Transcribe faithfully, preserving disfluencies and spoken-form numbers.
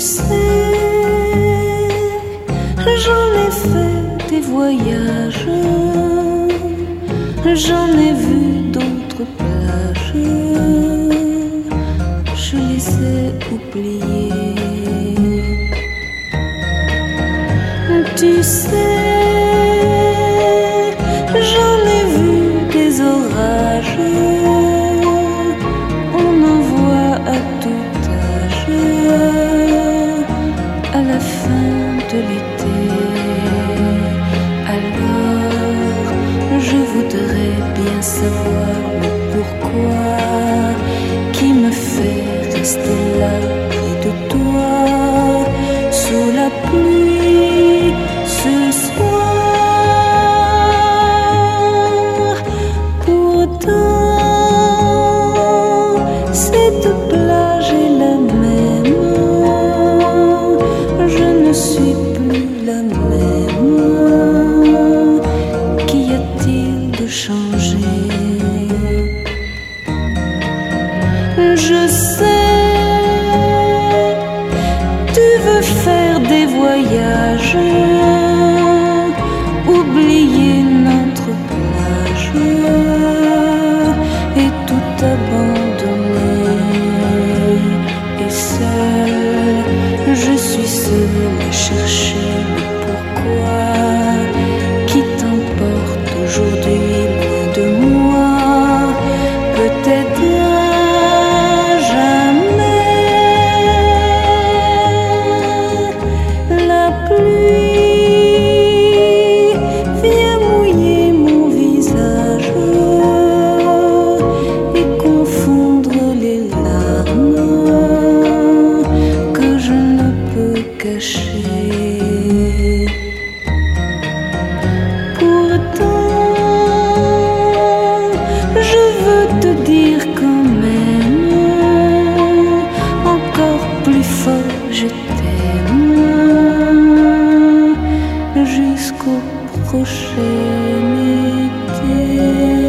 sais, j'en ai fait des voyages, j'en ai vu d'autres plages, je les ai oubliées. Tu sais, j'en ai vu des orages, on en voit à tout âge, à la fin de l'été. Alors, je voudrais bien savoir le pourquoi qui me fait rester là près de toi, sous la pluie, ce soir. Pourtant, cette plage est la même, je ne suis plus la même. Qu'y a-t-il de changé? Je sais, tu veux faire des voyages, oublier notre plage et tout abandonner. Et seul, je suis seule à chercher le pourquoi qui t'emporte aujourd'hui loin de moi. Peut-être je t'aime jusqu'au prochain été.